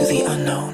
the unknown.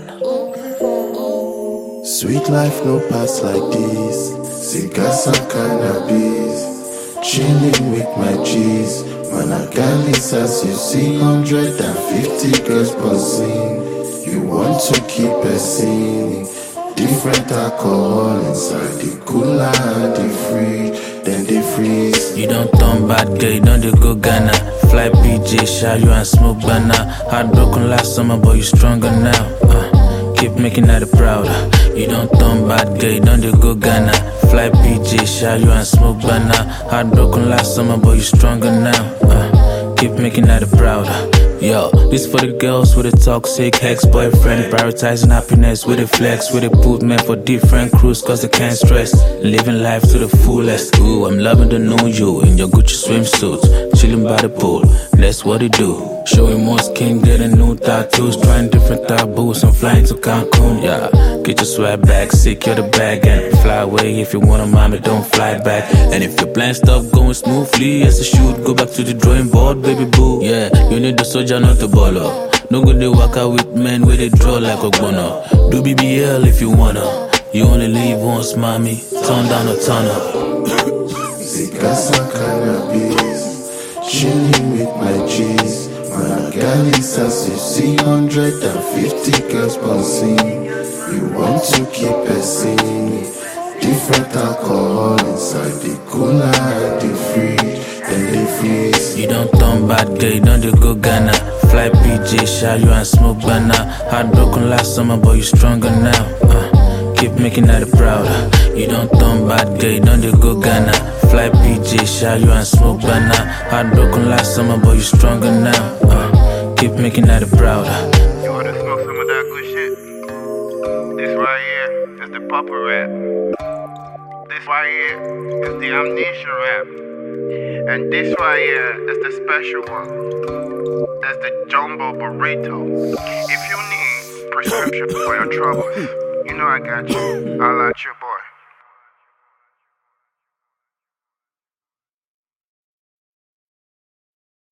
Sweet life no pass like this. Cigars and cannabis, chilling with my G's. Man, I got this as you see, 150 girls buzzing. You want to keep a scene. Different alcohol inside the cooler and the fridge, then they freeze. You don't turn bad girl, you don't dey go Ghana. Fly PJ, shy you and smoke banana. Heartbroken last summer, but you stronger now. Keep making her proud. You don't turn bad girl, you don't dey go Ghana. Fly PJ, shy you and smoke banana. Heartbroken last summer, but you stronger now. Keep making her proud. Yo, this for the girls with a toxic ex-boyfriend, prioritizing happiness with a flex, with a put men for different crews cause they can't stress, living life to the fullest. Ooh, I'm loving the new you in your Gucci swimsuits, chilling by the pool, that's what they do. Showing more skin, getting new tattoos, trying different taboos, and flying to Cancun, yeah. Get your swag back, secure the bag, and fly away if you wanna, mommy, don't fly back. And if your plan stop going smoothly as it should, go back to the drawing board, baby boo. Yeah, you need the soldier, not the baller. No good they walk out with men where they draw like a gunner. Do BBL if you wanna. You only live once, mommy. Turn down or turn up. Cigars and cannabis, chilling with my G's. Man, I got this as you see, 150 girls buzzing. You want to keep a scene. Different alcohol inside the cooler and the fridge, then they freeze. You don't turn bad girl, you don't dey go Ghana. Fly PJ, shy you and smoke banana. Heartbroken last summer, but you stronger now. Keep making her proud. You don't turn bad girl, you don't dey go Ghana. Fly PJ, shy you and smoke banana. Heartbroken last summer, but you stronger now. Keep making her proud. You wanna smoke some of that good shit? This right here is the papa rap. This right here is the amnesia rap. And this right here is the special one. That's the jumbo burrito. If you need prescription for your troubles, you know I got you. I'll at your boy.